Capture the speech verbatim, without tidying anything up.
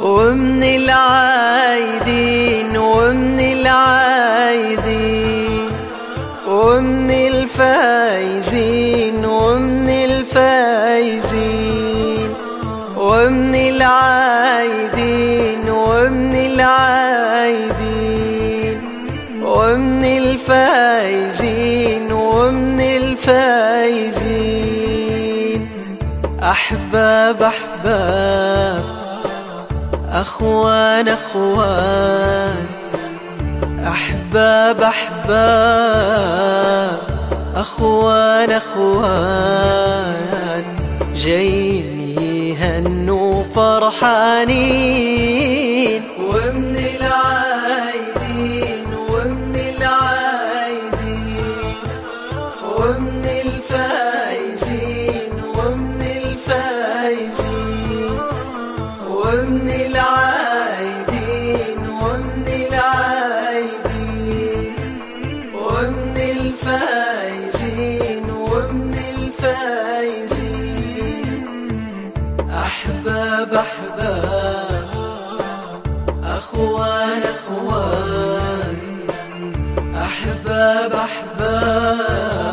ومن العايدين ومن العايدين ومن الفايزين ومن الفايزين ومن العايدين ومن العايدين ومن الفايزين ومن الفايزين. أحباب أحباب أخوان أخوان أحباب أحباب أخوان أخوان جايين يهنوا فرحانين. ومن العايدين ومن العايدين ومن الفايزين ومن الفايزين ومن العايدين ومن العايدين ومن الفايزين ومن الفايزين. أحباب أحباب أخوان أخوان أحباب أحباب